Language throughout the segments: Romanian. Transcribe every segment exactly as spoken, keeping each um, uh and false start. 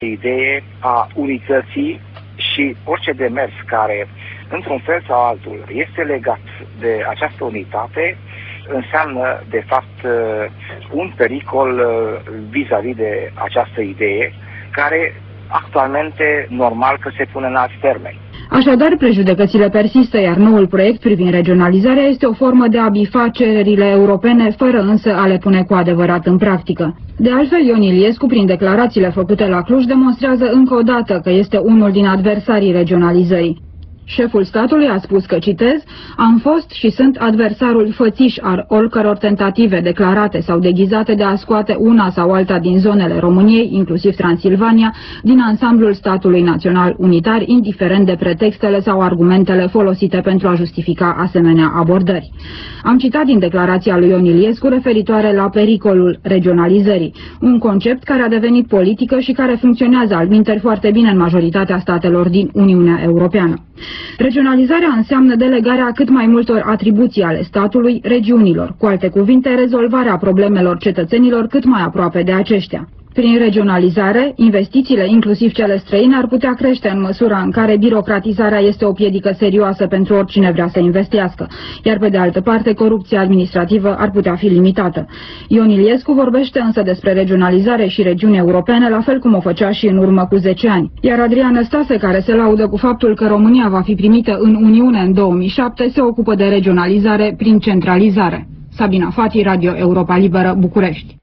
idee a unității și orice demers care, într-un fel sau altul, este legat de această unitate, înseamnă, de fapt, un pericol vis-a-vis de această idee, care actualmente normal că se pune în alți termeni. Așadar, prejudecățile persistă, iar noul proiect privind regionalizarea este o formă de a bifa cererile europene, fără însă a le pune cu adevărat în practică. De altfel, Ion Iliescu, prin declarațiile făcute la Cluj, demonstrează încă o dată că este unul din adversarii regionalizării. Șeful statului a spus că, citez, am fost și sunt adversarul fățiș al oricăror tentative declarate sau deghizate de a scoate una sau alta din zonele României, inclusiv Transilvania, din ansamblul statului național unitar, indiferent de pretextele sau argumentele folosite pentru a justifica asemenea abordări. Am citat din declarația lui Ion Iliescu referitoare la pericolul regionalizării, un concept care a devenit politică și care funcționează altminteri foarte bine în majoritatea statelor din Uniunea Europeană. Regionalizarea înseamnă delegarea cât mai multor atribuții ale statului regiunilor, cu alte cuvinte, rezolvarea problemelor cetățenilor cât mai aproape de aceștia. Prin regionalizare, investițiile, inclusiv cele străine, ar putea crește în măsura în care birocratizarea este o piedică serioasă pentru oricine vrea să investească, iar pe de altă parte, corupția administrativă ar putea fi limitată. Ion Iliescu vorbește însă despre regionalizare și regiuni europene, la fel cum o făcea și în urmă cu zece ani. Iar Adrian Năstase, care se laudă cu faptul că România va fi primită în Uniune în două mii șapte, se ocupă de regionalizare prin centralizare. Sabina Fati, Radio Europa Liberă, București.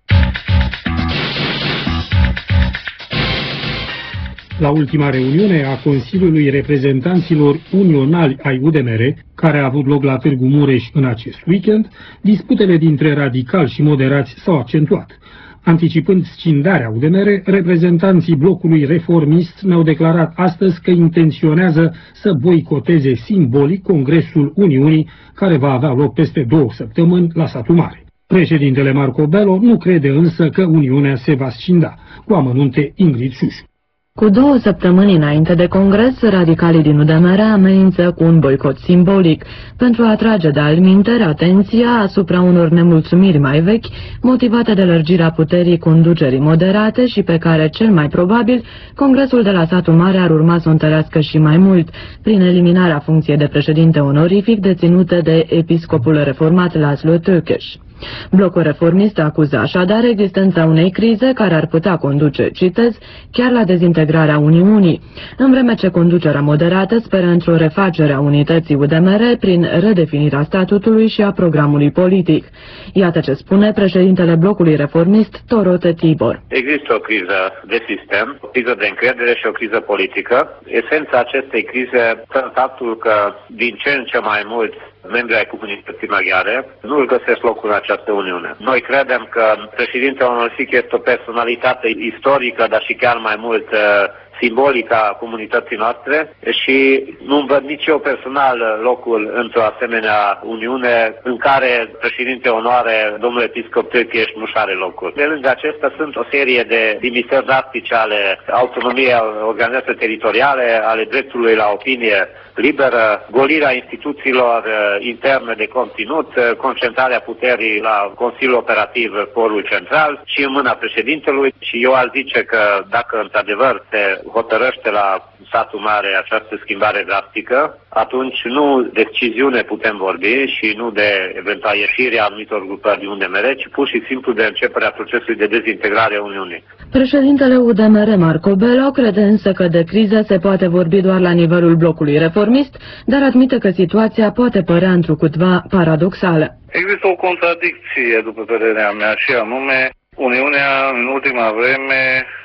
La ultima reuniune a Consiliului Reprezentanților Unionali ai U D M R, care a avut loc la Târgu Mureș în acest weekend, disputele dintre radicali și moderați s-au accentuat. Anticipând scindarea U D M R, reprezentanții blocului reformist ne-au declarat astăzi că intenționează să boicoteze simbolic Congresul Uniunii, care va avea loc peste două săptămâni la Satul Mare. Președintele Marco Bello nu crede însă că Uniunea se va scinda, cu amănunte Ingrid Șușu. Cu două săptămâni înainte de congres, radicalii din U D M R amenință cu un boicot simbolic pentru a atrage de alminteri atenția asupra unor nemulțumiri mai vechi, motivate de lărgirea puterii conducerii moderate și pe care, cel mai probabil, congresul de la Satul Mare ar urma să o întărească și mai mult, prin eliminarea funcției de președinte onorific deținută de episcopul reformat Laszlo Tőkés. Blocul reformist acuză așadar existența unei crize care ar putea conduce, citez, chiar la dezintegrarea Uniunii, în vreme ce conducerea moderată speră într-o refacere a unității U D M R prin redefinirea statutului și a programului politic. Iată ce spune președintele blocului reformist, Torote Tibor. Există o criză de sistem, o criză de încredere și o criză politică. Esența acestei crize stă în faptul că din ce în ce mai mult membri ai comunității maghiare nu își găsesc locul în această Uniune. Noi credem că președintele onorific este o personalitate istorică, dar și chiar mai mult simbolică a comunității noastre și nu văd nici eu personal locul într-o asemenea Uniune în care președinte onoare, domnul episcop Tőkés, nu are locul. De lângă acestea sunt o serie de limitări drastice ale autonomiei organizației teritoriale, ale dreptului la opinie liberă, golirea instituțiilor interne de conținut, concentrarea puterii la Consiliul Operativ, Forul Central și în mâna președintelui. Și eu aș zice că dacă într-adevăr se hotărăște la Satul Mare această schimbare drastică, atunci nu de deciziune putem vorbi și nu de eventual ieșirea anumitor grupări din U D M R, ci pur și simplu de începerea procesului de dezintegrare a Uniunii. Președintele U D M R, Marco Bello, crede însă că de criză se poate vorbi doar la nivelul blocului reformist, dar admite că situația poate părea întrucutva paradoxală. Există o contradicție, după părerea mea, și anume, Uniunea în ultima vreme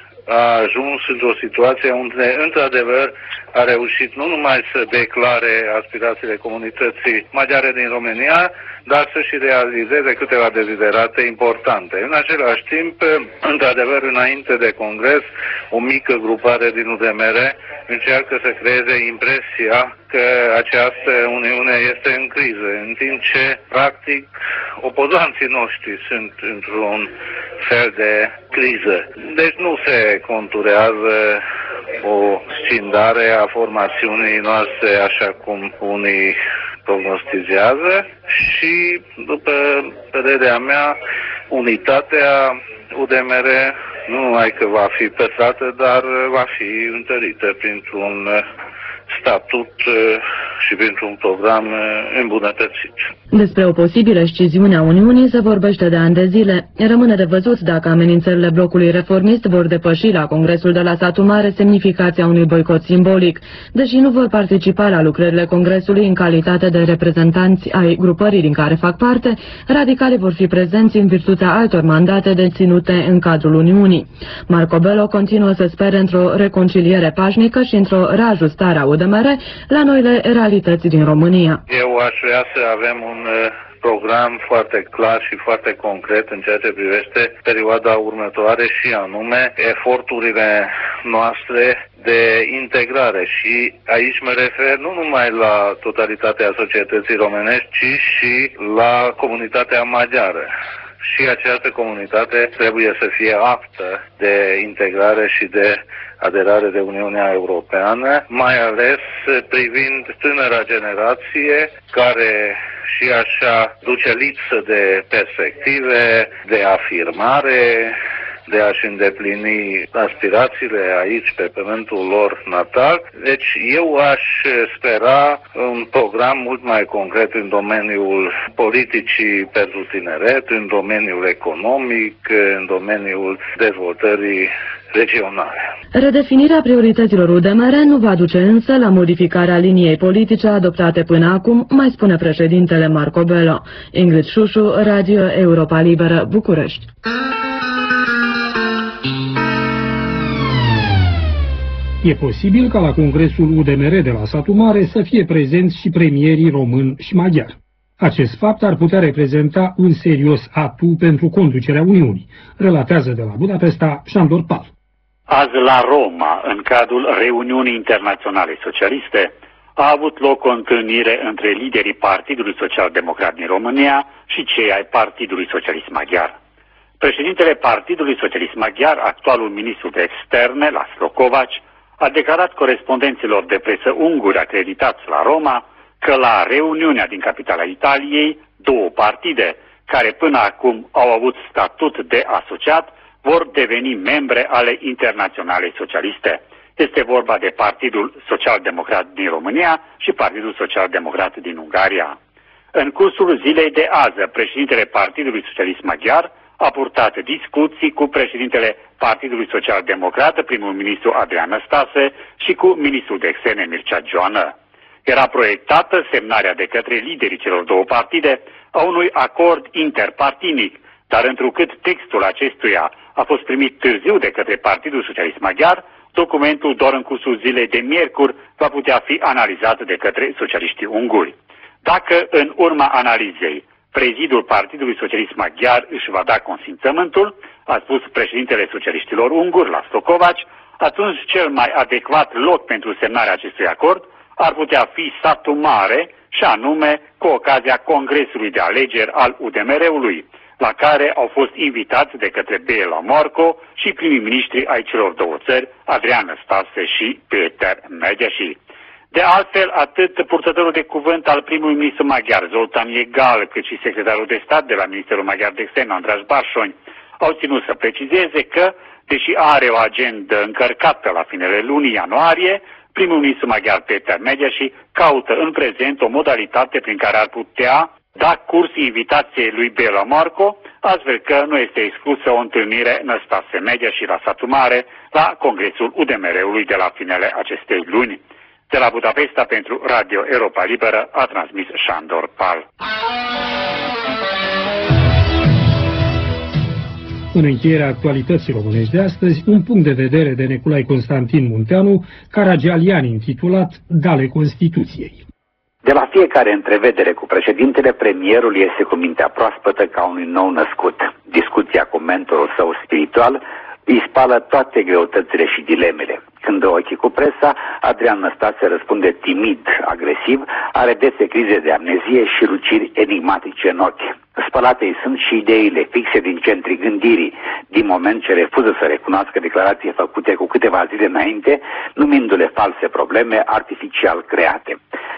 a ajuns într-o situație unde, într-adevăr, a reușit nu numai să declare aspirațiile comunității maghiare din România, dar să și realizeze câteva deziderate importante. În același timp, într-adevăr, înainte de congres, o mică grupare din U D M R încearcă să creeze impresia că această Uniune este în criză, în timp ce, practic, opozanții noștri sunt într-un fel de criză. Deci nu se conturează o scindare a formațiunii noastre așa cum unii prognostizează și, după părerea mea, unitatea U D M R nu numai că va fi păstrată, dar va fi întărită printr-un statut și printr-un program îmbunătățit. Despre o posibilă sciziune a Uniunii se vorbește de ani de zile. Rămâne de văzut dacă amenințările blocului reformist vor depăși la Congresul de la Satu Mare semnificația unui boicot simbolic. Deși nu vor participa la lucrările Congresului în calitate de reprezentanți ai grupării din care fac parte, radicalii vor fi prezenți în virtutea altor mandate deținute în cadrul Uniunii. Marco Bello continuă să spere într-o reconciliere pașnică și într-o reajustare a U D M R la noile realități din România. Eu aș vrea să avem un program foarte clar și foarte concret în ceea ce privește perioada următoare și anume eforturile noastre de integrare și aici mă refer nu numai la totalitatea societății românești, ci și la comunitatea maghiară. Și această comunitate trebuie să fie aptă de integrare și de aderare de Uniunea Europeană, mai ales privind tânăra generație care și așa duce lipsă de perspective, de afirmare, de a-și îndeplini aspirațiile aici pe pământul lor natal. Deci eu aș spera un program mult mai concret în domeniul politicii pentru tineret, în domeniul economic, în domeniul dezvoltării regionale. Redefinirea priorităților U D M R nu va duce însă la modificarea liniei politice adoptate până acum, mai spune președintele Marco Bello. Ingrid Șușu, Radio Europa Liberă, București. E posibil ca la Congresul U D M R de la Satu Mare să fie prezenți și premierii român și maghiar. Acest fapt ar putea reprezenta un serios atu pentru conducerea Uniunii, relatează de la Budapesta Șandor Pal. Azi la Roma, în cadrul reuniunii internaționale socialiste, a avut loc o întâlnire între liderii Partidului Social Democrat din România și cei ai Partidului Socialist Maghiar. Președintele Partidului Socialist Maghiar, actualul ministru de externe, Laszlo Kovács, a declarat corespondenților de presă unguri acreditați la Roma că la reuniunea din capitala Italiei, două partide, care până acum au avut statut de asociat, vor deveni membre ale Internaționalei Socialiste. Este vorba de Partidul Social Democrat din România și Partidul Social Democrat din Ungaria. În cursul zilei de azi, președintele Partidului Socialist Maghiar a purtat discuții cu președintele Partidului Social Democrat, primul ministru Adrian Năstase, și cu ministrul de externe Mircea Joană. Era proiectată semnarea de către liderii celor două partide a unui acord interpartinic, dar întrucât textul acestuia a fost primit târziu de către Partidul Socialist Maghiar, documentul doar în cursul zilei de miercuri va putea fi analizat de către socialiștii unguri. Dacă în urma analizei prezidul Partidului Socialist Maghiar își va da consimțământul, a spus președintele socialiștilor unguri, Laszlo Kovács, atunci cel mai adecvat loc pentru semnarea acestui acord ar putea fi Satu Mare, și anume cu ocazia Congresului de Alegeri al U D M R-ului, la care au fost invitați de către Béla Marco și primii miniștri ai celor două țări, Adrian Năstase și Péter Medesi. De altfel, atât purtătorul de cuvânt al primului ministru maghiar, Zoltán Jegal, cât și secretarul de stat de la Ministerul Maghiar de Externe, András Barsony, au ținut să precizeze că, deși are o agendă încărcată la finele lunii ianuarie, primul ministru maghiar Péter Medesi caută în prezent o modalitate prin care ar putea da curs invitației lui Béla Marco, astfel că nu este exclusă o întâlnire Năstase Medesi la Satu Mare la Congresul U D M R-ului de la finele acestei luni. De la Budapesta pentru Radio Europa Liberă a transmis Șandor Pal. În încheierea actualității românești de astăzi, un punct de vedere de Neculai Constantin Munteanu, Caragialian, intitulat Dale Constituției. De la fiecare întrevedere cu președintele, premierul iese cu mintea proaspătă ca unui nou născut. Discuția cu mentorul său spiritual îi spală toate greutățile și dilemele. Când dă ochii cu presa, Adrian Năstase răspunde timid, agresiv, are dese crize de amnezie și luciri enigmatice în ochi. Spălate îi sunt și ideile fixe din centrii gândirii, din moment ce refuză să recunoască declarații făcute cu câteva zile înainte, numindu-le false probleme artificial create.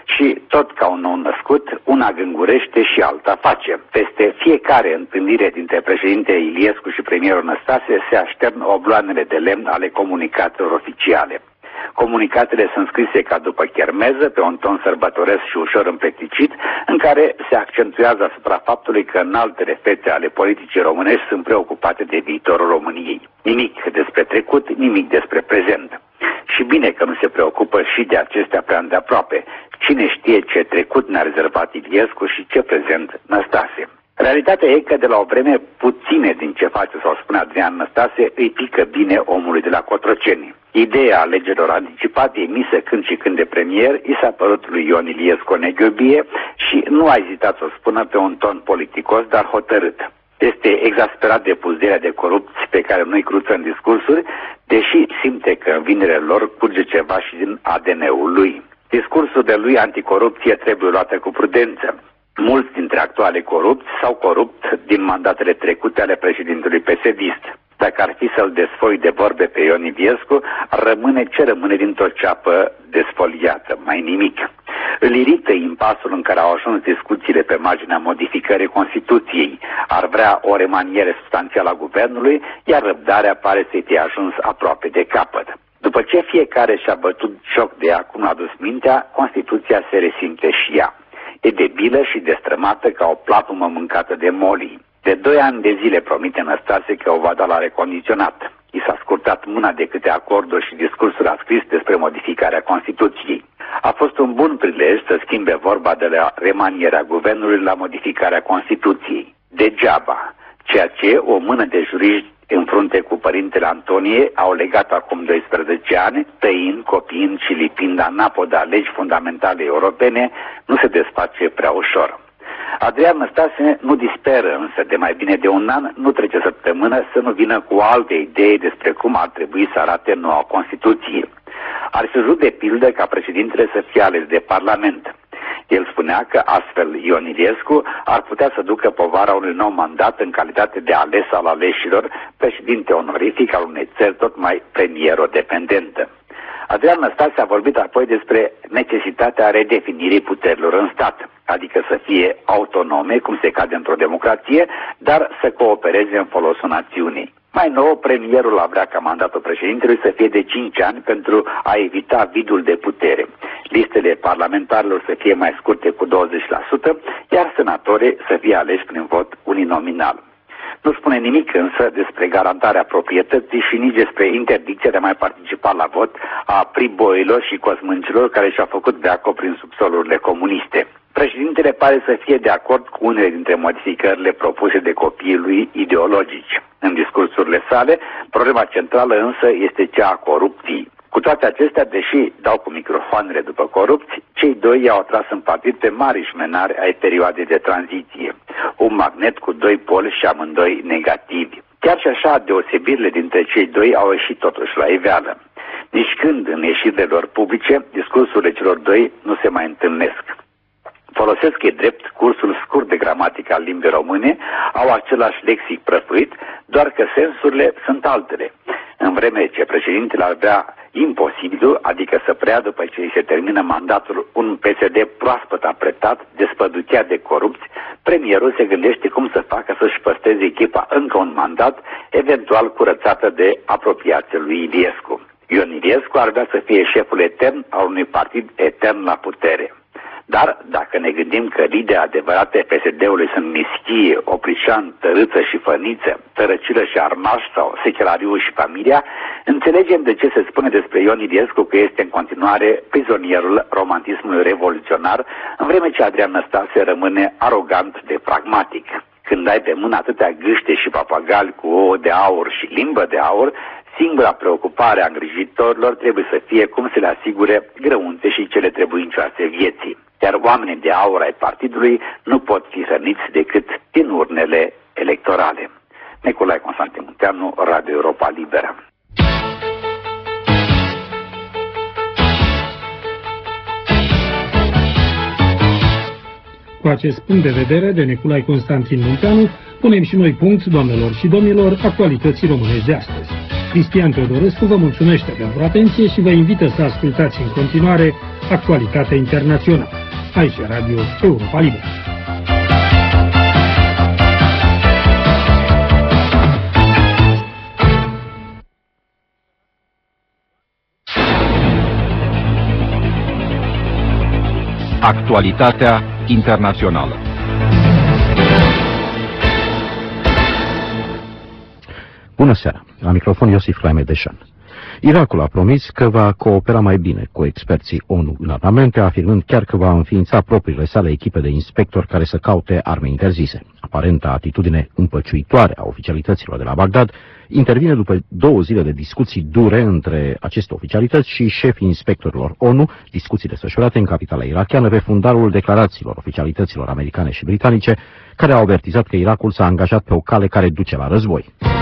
Și tot ca un nou născut, una gângurește și alta face. Peste fiecare întâlnire dintre președinte Iliescu și premierul Năstase se aștern obloanele de lemn ale comunicatelor oficiale. Comunicatele sunt scrise ca după chermeză, pe un ton sărbătoresc și ușor împleticit, în care se accentuează asupra faptului că înaltele fețe ale politicii românești sunt preocupate de viitorul României. Nimic despre trecut, nimic despre prezent. Și bine că nu se preocupă și de acestea prea îndeaproape. Cine știe ce trecut ne-a rezervat Iliescu și ce prezent Năstase. Realitatea e că de la o vreme puține din ce face sau spune Adrian Năstase îi pică bine omului de la Cotroceni. Ideea alegerilor anticipate emisă când și când de premier i s-a părut lui Ion Iliescu o neghiobie și nu a ezitat să o spună pe un ton politicos, dar hotărât. Este exasperat de puzderea de corupți pe care nu-i cruță în discursuri, deși simte că în vinerea lor curge ceva și din A D N-ul lui. Discursul de lui anticorupție trebuie luată cu prudență. Mulți dintre actuale corupți s-au corupt din mandatele trecute ale președintelui P S D-ist. Dacă ar fi să-l desfoi de vorbe pe Ion Iliescu, ar rămâne ce rămâne dintr-o ceapă desfoliată, mai nimic. Îl irită impasul în care au ajuns discuțiile pe marginea modificării Constituției. Ar vrea o remaniere substanțială a guvernului, iar răbdarea pare să-i fie ajuns aproape de capăt. După ce fiecare și-a bătut joc de ea cum a dus mintea, Constituția se resimte și ea. E debilă și destrămată ca o plapumă mâncată de molii. De doi ani de zile promite Năstase că o va da la recondiționat. I s-a scurtat mâna de câte acorduri și discursuri a scris despre modificarea Constituției. A fost un bun prilej să schimbe vorba de la remanierea guvernului la modificarea Constituției. Degeaba, ceea ce o mână de juriști în frunte cu părintele Antonie au legat acum doisprezece ani, tăind, copiind și lipind anapoda legi fundamentale europene, nu se desface prea ușor. Adrian Năstase nu disperă, însă de mai bine de un an nu trece săptămână să nu vină cu alte idei despre cum ar trebui să arate noua Constituție. Ar fi vrut de pildă ca președintele să fie ales de Parlament. El spunea că astfel Ion Iliescu ar putea să ducă povara unui nou mandat în calitate de ales al aleșilor, președinte onorific al unei țări tot mai premiero-dependentă. Adrian Năstase a vorbit apoi despre necesitatea redefinirii puterilor în stat, adică să fie autonome, cum se cade într-o democrație, dar să coopereze în folosul națiunii. Mai nou, premierul a vrea ca mandatul președintelui să fie de cinci ani pentru a evita vidul de putere. Listele parlamentarilor să fie mai scurte cu douăzeci la sută, iar senatorii să fie aleși prin vot uninominal. Nu spune nimic însă despre garantarea proprietății și nici despre interdicția de a mai participa la vot a priboilor și cosmâncilor care și-au făcut veaco prin subsolurile comuniste. Președintele pare să fie de acord cu unele dintre modificările propuse de copiii lui ideologici. În discursurile sale, problema centrală însă este cea a corupției. Cu toate acestea, deși dau cu microfoanele după corupți, cei doi i-au atras în partid pe mari șmenari ai perioadei de tranziție. Un magnet cu doi poli și amândoi negativi. Chiar și așa, deosebirile dintre cei doi au ieșit totuși la iveală. Nici când în ieșirile lor publice, discursurile celor doi nu se mai întâlnesc. Folosesc e drept cursul scurt de gramatică al limbii române, au același lexic prăfuit, doar că sensurile sunt altele. În vreme ce președintele ar vrea imposibilul, adică să preia după ce îi se termină mandatul un P S D proaspăt apretat, despăducheat de corupți, premierul se gândește cum să facă să-și păstreze echipa încă un mandat, eventual curățată de apropiația lui Iliescu. Ion Iliescu ar vrea să fie șeful etern al unui partid etern la putere. Dar, dacă ne gândim că liderii adevărate P S D-ului sunt Mischie, Oprișan, Tărâță și Făniță, Tărăcilă și Armaș sau Sechelariu și Familia, înțelegem de ce se spune despre Ion Iliescu că este în continuare prizonierul romantismului revoluționar, în vreme ce Adrian Năstase rămâne arogant de pragmatic. Când ai pe mână atâtea gâște și papagali cu ouă de aur și limbă de aur, singura preocupare a îngrijitorilor trebuie să fie cum să le asigure grăunțe și cele trebuincioase vieții. Iar oamenii de aur ai partidului nu pot fi hrăniți decât din urnele electorale. Nicolae Constantin Munteanu, Radio Europa Liberă. Cu acest punct de vedere de Nicolae Constantin Munteanu, punem și noi punct, doamnelor și domnilor, actualității românești de astăzi. Cristian Teodorescu vă mulțumește pentru atenție și vă invită să ascultați în continuare Actualitatea Internațională. Aici Radio Europa Liberă. Actualitatea internațională. Bună seara! La microfon Iosif Claime-Deșan. Irakul a promis că va coopera mai bine cu experții ONU în armamente, afirmând chiar că va înființa propriile sale echipe de inspectori care să caute arme interzise. Aparenta atitudine împăciuitoare a oficialităților de la Bagdad intervine după două zile de discuții dure între aceste oficialități și șefii inspectorilor ONU, discuții desfășurate în capitala irakiană pe fundalul declarațiilor oficialităților americane și britanice, care au avertizat că Irakul s-a angajat pe o cale care duce la război.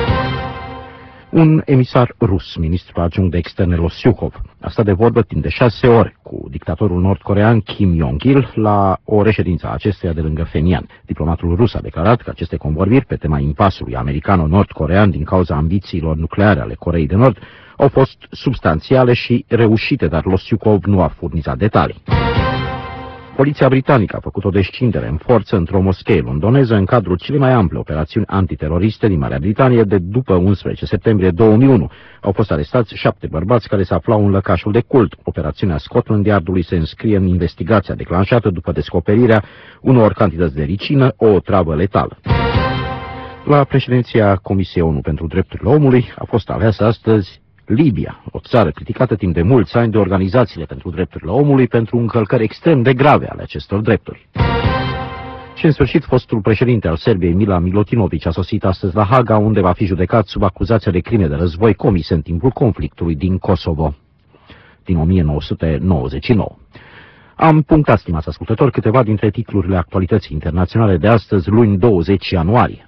Un emisar rus, ministrul adjunct de externe Losyukov, a stat de vorbă timp de șase ore cu dictatorul nord-corean Kim Jong-il la o reședință a acestuia de lângă Phenian. Diplomatul rus a declarat că aceste convorbiri pe tema impasului americano-nord-corean din cauza ambițiilor nucleare ale Coreei de Nord au fost substanțiale și reușite, dar Losyukov nu a furnizat detalii. Poliția britanică a făcut o descindere în forță într-o moschee londoneză în cadrul celei mai ample operațiuni antiteroriste din Marea Britanie de după unsprezece septembrie două mii unu. Au fost arestați șapte bărbați care se aflau în lăcașul de cult. Operațiunea Scotland Yardului se înscrie în investigația declanșată după descoperirea unor cantități de ricină, o travă letală. La președinția Comisiei ONU pentru Drepturile Omului a fost aleasă astăzi Libia, o țară criticată timp de mulți ani de organizațiile pentru drepturile omului pentru încălcări extrem de grave ale acestor drepturi. Și în sfârșit, fostul președinte al Serbiei, Milan Milutinović, a sosit astăzi la Haga, unde va fi judecat sub acuzația de crime de război comise în timpul conflictului din Kosovo din o mie nouă sute nouăzeci și nouă. Am punctat, stimați ascultători, câteva dintre titlurile actualității internaționale de astăzi, luni douăzeci ianuarie.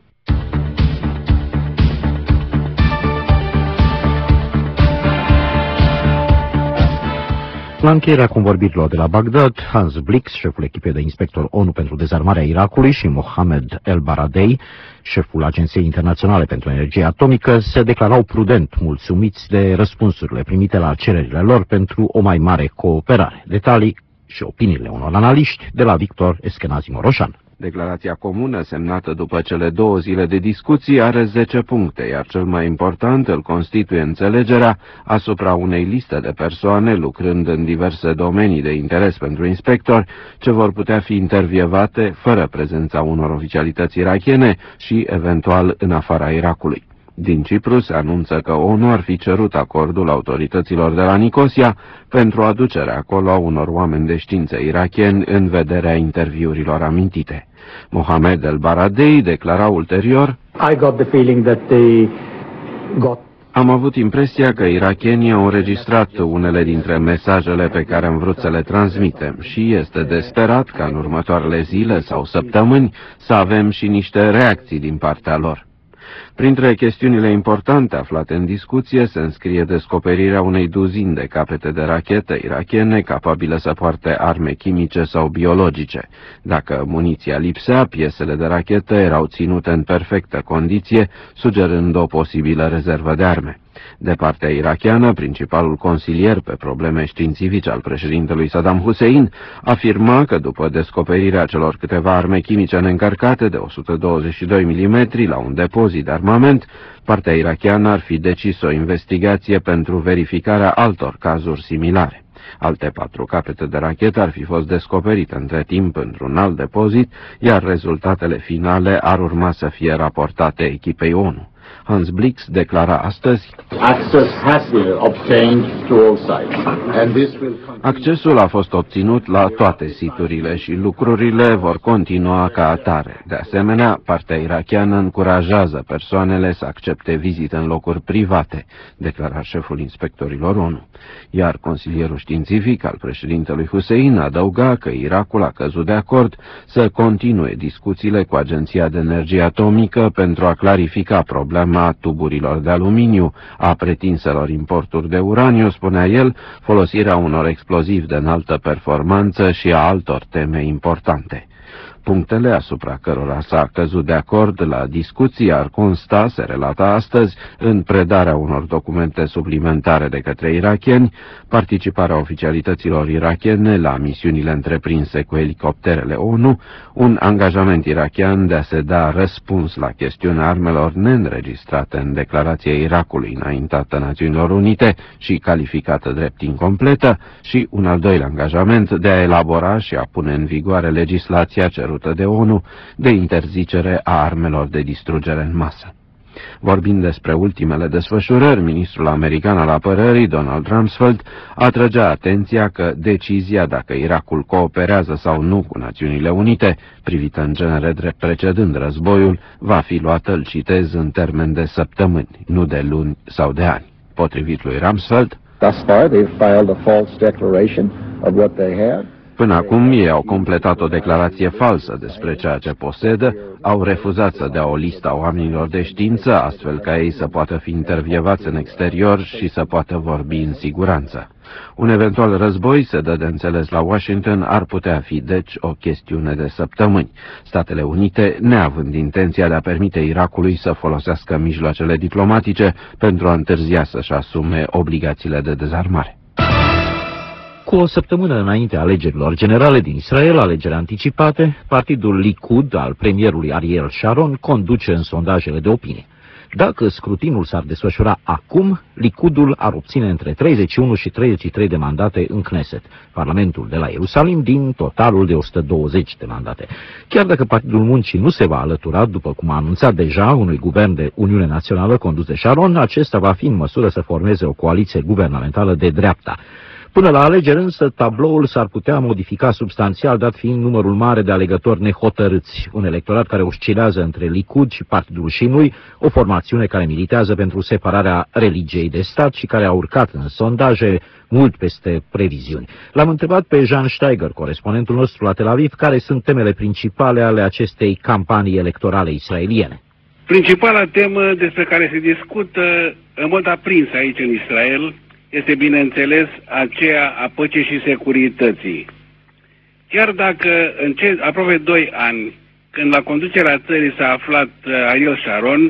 La încheierea convorbirilor de la Bagdad, Hans Blix, șeful echipei de inspector ONU pentru dezarmarea Irakului, și Mohamed El Baradei, șeful Agenției Internaționale pentru Energie Atomică, se declarau prudent mulțumiți de răspunsurile primite la cererile lor pentru o mai mare cooperare. Detalii și opiniile unor analiști de la Victor Eschenazi Moroșan. Declarația comună, semnată după cele două zile de discuții, are zece puncte, iar cel mai important îl constituie înțelegerea asupra unei liste de persoane lucrând în diverse domenii de interes pentru inspectori, ce vor putea fi intervievate fără prezența unor oficialități irakiene și, eventual, în afara Irakului. Din Cipru se anunță că ONU ar fi cerut acordul autorităților de la Nicosia pentru aducerea acolo a unor oameni de știință irakieni în vederea interviurilor amintite. Mohamed El Baradei declara ulterior: I got the feeling that they got... Am avut impresia că irakienii au înregistrat unele dintre mesajele pe care am vrut să le transmitem și este de sperat ca în următoarele zile sau săptămâni să avem și niște reacții din partea lor. Printre chestiunile importante aflate în discuție se înscrie descoperirea unei duzini de capete de rachete irakiene capabile să poarte arme chimice sau biologice. Dacă muniția lipsea, piesele de rachete erau ținute în perfectă condiție, sugerând o posibilă rezervă de arme. De partea irakiană, principalul consilier pe probleme științifice al președintelui Saddam Hussein afirma că după descoperirea celor câteva arme chimice neîncărcate de o sută douăzeci și doi milimetri la un depozit de armament, partea irakiană ar fi decis o investigație pentru verificarea altor cazuri similare. Alte patru capete de rachetă ar fi fost descoperite între timp într-un alt depozit, iar rezultatele finale ar urma să fie raportate echipei ONU. Hans Blix declara astăzi: accesul a fost obținut la toate siturile și lucrurile vor continua ca atare. De asemenea, partea irakiană încurajează persoanele să accepte vizite în locuri private, declara șeful inspectorilor ONU. Iar consilierul științific al președintelui Hussein adăuga că Irakul a căzut de acord să continue discuțiile cu Agenția de Energie Atomică pentru a clarifica problema tuburilor de aluminiu, a pretinselor importuri de uraniu, spunea el, folosirea unor explozivi de înaltă performanță și a altor teme importante. punctele asupra cărora s-a căzut de acord la discuții ar consta, se relata astăzi, în predarea unor documente suplimentare de către irakieni, participarea oficialităților irakiene la misiunile întreprinse cu elicopterele ONU, un angajament irakian de a se da răspuns la chestiunea armelor neînregistrate în declarația Irakului înaintată Națiunilor Unite și calificată drept incompletă și un al doilea angajament de a elabora și a pune în vigoare legislația cerută de ONU de interzicere a armelor de distrugere în masă. Vorbind despre ultimele desfășurări, ministrul american al apărării, Donald Rumsfeld, atrăgea atenția că decizia dacă Irakul cooperează sau nu cu Națiunile Unite, privită în genere drept precedând războiul, va fi luată, îl citez, în termen de săptămâni, nu de luni sau de ani. Potrivit lui Rumsfeld, thus far they've filed a false declaration of what they have. Până acum ei au completat o declarație falsă despre ceea ce posedă, au refuzat să dea o listă a oamenilor de știință, astfel ca ei să poată fi intervievați în exterior și să poată vorbi în siguranță. Un eventual război, se dă de înțeles la Washington, ar putea fi deci o chestiune de săptămâni, Statele Unite neavând intenția de a permite Irakului să folosească mijloacele diplomatice pentru a întârzia să-și asume obligațiile de dezarmare. Cu o săptămână înainte alegerilor generale din Israel, alegeri anticipate, partidul Likud al premierului Ariel Sharon conduce în sondajele de opinie. Dacă scrutinul s-ar desfășura acum, Likudul ar obține între treizeci și unu și treizeci și trei de mandate în Knesset, Parlamentul de la Ierusalim, din totalul de o sută douăzeci de mandate. Chiar dacă Partidul Muncii nu se va alătura, după cum a anunțat deja, unui guvern de Uniune Națională condus de Sharon, acesta va fi în măsură să formeze o coaliție guvernamentală de dreapta. Până la alegeri însă, tabloul s-ar putea modifica substanțial, dat fiind numărul mare de alegători nehotărâți, un electorat care oscilează între Likud și Partidul Shinui, o formațiune care militează pentru separarea religiei de stat și care a urcat în sondaje mult peste previziuni. L-am întrebat pe Jean Steiger, corespondentul nostru la Tel Aviv, care sunt temele principale ale acestei campanii electorale israeliene. Principala temă despre care se discută în mod aprins aici în Israel este, bineînțeles, aceea a păcii și securității. Chiar dacă în ce, aproape doi ani, când la conducerea țării s-a aflat Ariel Sharon,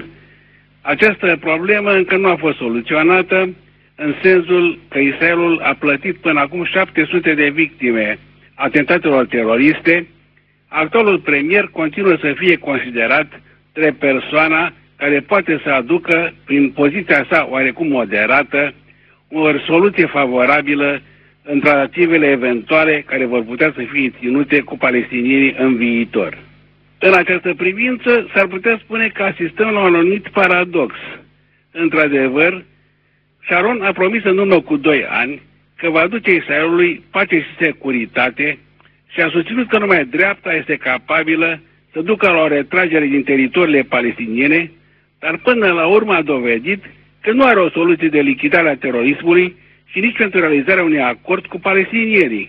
această problemă încă nu a fost soluționată, în sensul că Israelul a plătit până acum șapte sute de victime atentatelor teroriste, actualul premier continuă să fie considerat drept persoana care poate să aducă, prin poziția sa oarecum moderată, o soluție favorabilă în tratativele eventuale care vor putea să fie ținute cu palestinienii în viitor. În această privință s-ar putea spune că asistăm la un anumit paradox. Într-adevăr, Sharon a promis în urmă cu doi ani că va aduce Israelului pace și securitate și a susținut că numai dreapta este capabilă să ducă la o retragere din teritoriile palestiniene, dar până la urmă a dovedit că nu are o soluție de lichidare a terorismului și nici pentru realizarea unui acord cu palestinienii.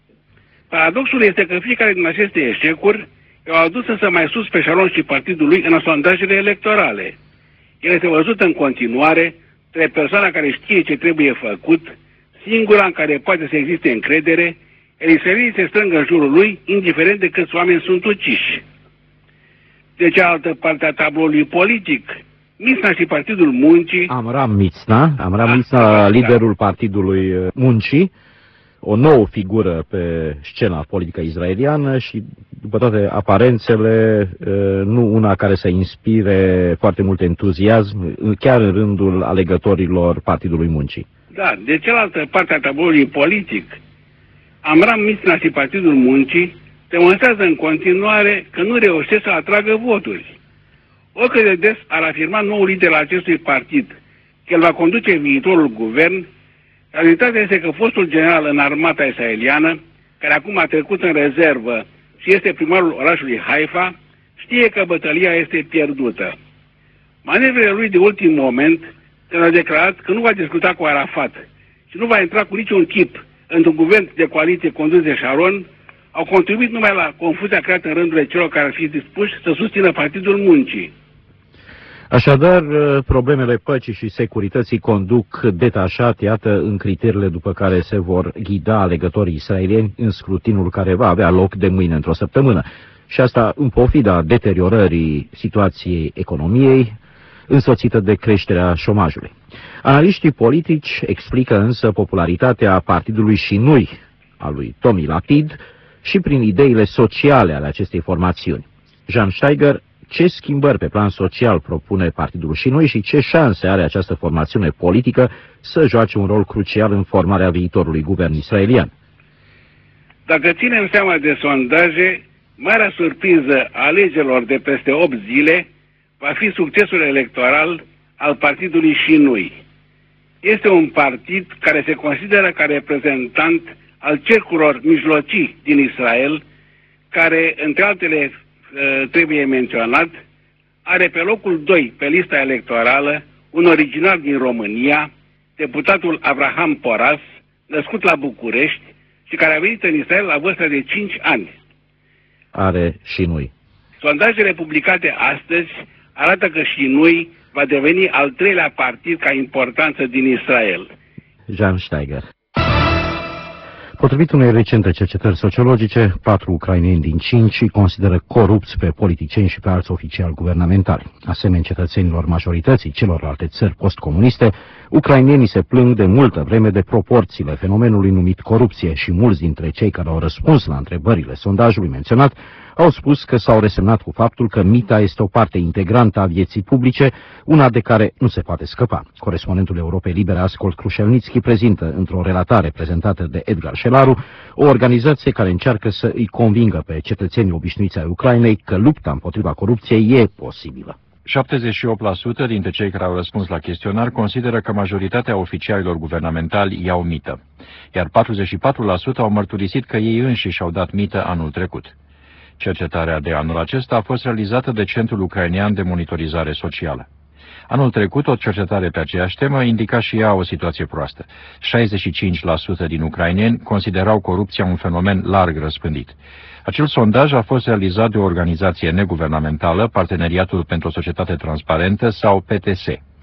Paradoxul este că fiecare din aceste eșecuri i-au adus însă mai sus pe Sharon și partidul lui în sondajele electorale. El este văzut în continuare de persoana care știe ce trebuie făcut, singura în care poate să existe încredere, iar israelienii se strâng în jurul lui, indiferent de câți oameni sunt uciși. De cealaltă parte a tabloului politic, Mitzna și Partidul Muncii... Amram Mitzna, Amram Mitzna, liderul Partidului Muncii, o nouă figură pe scena politică israeliană și, după toate aparențele, nu una care să inspire foarte mult entuziasm, chiar în rândul alegătorilor Partidului Muncii. Da, de cealaltă parte a tabloului politic, Amram Mitzna și Partidul Muncii demonstrează în continuare că nu reușesc să atragă voturi. Oricât de des ar afirma noul lider al acestui partid că el va conduce viitorul guvern, realitatea este că fostul general în armata israeliană, care acum a trecut în rezervă și este primarul orașului Haifa, știe că bătălia este pierdută. Manevrele lui de ultim moment, când a declarat că nu va discuta cu Arafat și nu va intra cu niciun chip într-un guvern de coaliție condus de Sharon, au contribuit numai la confuzia creată în rândurile celor care ar fi dispuși să susțină Partidul Muncii. Așadar, problemele păcii și securității conduc detașat, iată, în criteriile după care se vor ghida alegătorii israelieni în scrutinul care va avea loc de mâine într-o săptămână. Și asta în pofida deteriorării situației economiei, însoțită de creșterea șomajului. Analiștii politici explică însă popularitatea partidului Shinui, a lui Tomi Lapid, și prin ideile sociale ale acestei formațiuni. Jean Steiger, ce schimbări pe plan social propune partidul Shinui și ce șanse are această formațiune politică să joace un rol crucial în formarea viitorului guvern israelian? Dacă ținem seama de sondaje, marea surpriză a alegerilor de peste opt zile va fi succesul electoral al partidului Shinui. Este un partid care se consideră ca reprezentant al cercurilor mijlocii din Israel, care, între altele, trebuie menționat, are pe locul doi pe lista electorală un originar din România, deputatul Abraham Poras, născut la București și care a venit în Israel la vârsta de cinci ani. Are Shinui. Sondajele publicate astăzi arată că Shinui va deveni al treilea partid ca importanță din Israel. Jean Steiger. Potrivit unei recente cercetări sociologice, patru ucraineni din cinci îi consideră corupți pe politicieni și pe alți oficiali guvernamentali. Asemenea cetățenilor majorității celorlalte țări postcomuniste, ucrainenii se plâng de multă vreme de proporțiile fenomenului numit corupție și mulți dintre cei care au răspuns la întrebările sondajului menționat au spus că s-au resemnat cu faptul că mita este o parte integrantă a vieții publice, una de care nu se poate scăpa. Corespondentul Europei Libere, Ascolt Krușelnițchi, prezintă într-o relatare prezentată de Edgar Șelaru o organizație care încearcă să îi convingă pe cetățenii obișnuiți ai Ucrainei că lupta împotriva corupției e posibilă. șaptezeci și opt la sută dintre cei care au răspuns la chestionar consideră că majoritatea oficialilor guvernamentali iau mită, iar patruzeci și patru la sută au mărturisit că ei înșiși au dat mită anul trecut. Cercetarea de anul acesta a fost realizată de Centrul Ucrainean de Monitorizare Socială. Anul trecut, o cercetare pe aceeași temă indica și ea o situație proastă. șaizeci și cinci la sută din ucraineni considerau corupția un fenomen larg răspândit. Acel sondaj a fost realizat de o organizație neguvernamentală, Parteneriatul pentru o Societate Transparentă sau P T S.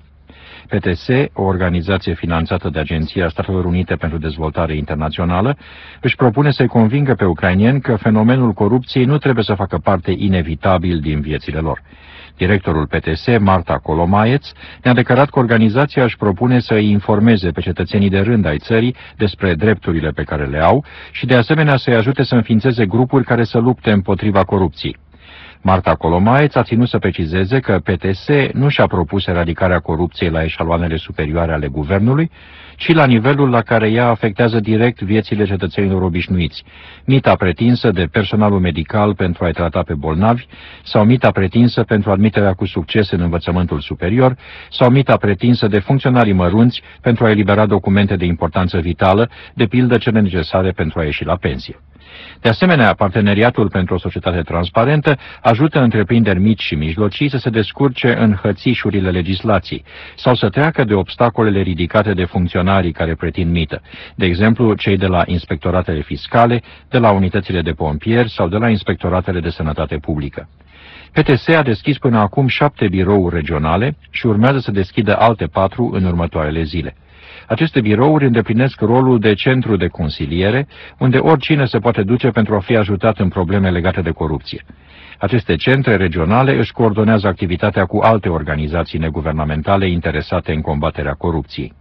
P T S, o organizație finanțată de Agenția Statelor Unite pentru Dezvoltare Internațională, își propune să-i convingă pe ucraineni că fenomenul corupției nu trebuie să facă parte inevitabil din viețile lor. Directorul P T S, Marta Colomaieț, ne-a declarat că organizația își propune să îi informeze pe cetățenii de rând ai țării despre drepturile pe care le au și de asemenea să-i ajute să înființeze grupuri care să lupte împotriva corupției. Marta Colomaieț a ținut să precizeze că P T S nu și-a propus eradicarea corupției la eșaloanele superioare ale guvernului, ci la nivelul la care ea afectează direct viețile cetățenilor obișnuiți. Mita pretinsă de personalul medical pentru a-i trata pe bolnavi, sau mita pretinsă pentru admiterea cu succes în învățământul superior, sau mita pretinsă de funcționarii mărunți pentru a elibera documente de importanță vitală, de pildă cele necesare pentru a ieși la pensie. De asemenea, Parteneriatul pentru o Societate Transparentă ajută întreprinderi mici și mijlocii să se descurce în hățișurile legislației sau să treacă de obstacolele ridicate de funcționarii care pretind mită, de exemplu cei de la inspectoratele fiscale, de la unitățile de pompieri sau de la inspectoratele de sănătate publică. P T S a deschis până acum șapte birouri regionale și urmează să deschidă alte patru în următoarele zile. Aceste birouri îndeplinesc rolul de centru de consiliere, unde oricine se poate duce pentru a fi ajutat în probleme legate de corupție. Aceste centre regionale își coordonează activitatea cu alte organizații neguvernamentale interesate în combaterea corupției.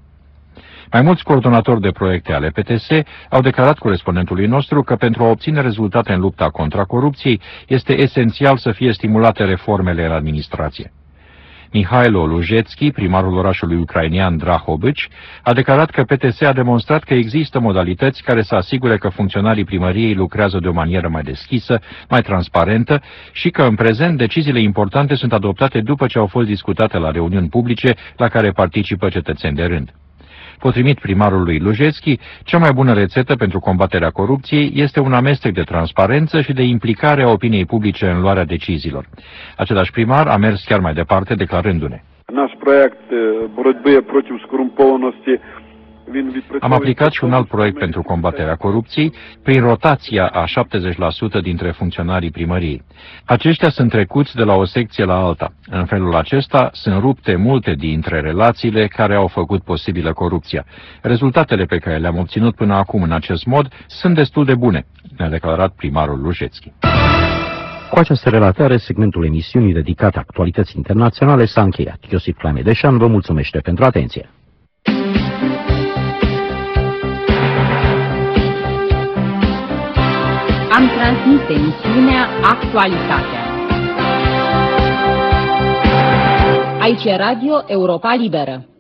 Mai mulți coordonatori de proiecte ale P T S au declarat corespondentului nostru că pentru a obține rezultate în lupta contra corupției este esențial să fie stimulate reformele în administrație. Mihailo Lujetski, primarul orașului ucrainean Drahobici, a declarat că P T S a demonstrat că există modalități care să asigure că funcționarii primăriei lucrează de o manieră mai deschisă, mai transparentă și că în prezent deciziile importante sunt adoptate după ce au fost discutate la reuniuni publice la care participă cetățeni de rând. Potrivit primarului Lujetski, cea mai bună rețetă pentru combaterea corupției este un amestec de transparență și de implicare a opiniei publice în luarea deciziilor. Același primar a mers chiar mai departe, declarându-ne: Am aplicat și un alt proiect pentru combaterea corupției prin rotația a șaptezeci la sută dintre funcționarii primăriei. Aceștia sunt trecuți de la o secție la alta. În felul acesta sunt rupte multe dintre relațiile care au făcut posibilă corupția. Rezultatele pe care le-am obținut până acum în acest mod sunt destul de bune, ne-a declarat primarul Lujetski. Cu această relatare, segmentul emisiunii dedicat actualității internaționale s-a încheiat. Iosif Clamedeșan vă mulțumește pentru atenție. Am transmis emisiunea Actualitatea. Aici e Radio Europa Liberă.